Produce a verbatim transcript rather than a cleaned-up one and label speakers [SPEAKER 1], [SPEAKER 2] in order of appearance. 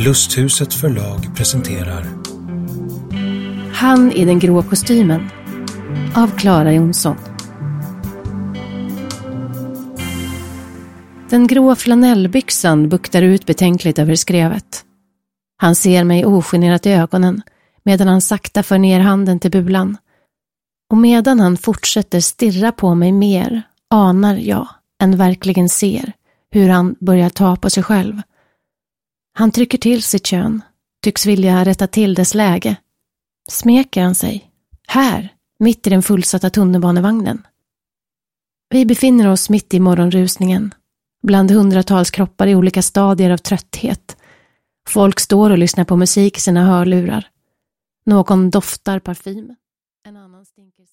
[SPEAKER 1] Lusthuset förlag presenterar
[SPEAKER 2] Han i den grå kostymen av Clara Jonsson. Den grå flanellbyxan buktar ut betänkligt över skrevet. Han ser mig ogenerat i ögonen medan han sakta för ner handen till bulan. Och medan han fortsätter stirra på mig mer anar jag än verkligen ser hur han börjar ta på sig själv. Han trycker till sitt kön, tycks vilja rätta till dess läge. Smeker han sig, här, mitt i den fullsatta tunnelbanevagnen. Vi befinner oss mitt i morgonrusningen, bland hundratals kroppar i olika stadier av trötthet. Folk står och lyssnar på musik i sina hörlurar. Någon doftar parfym, en annan stinker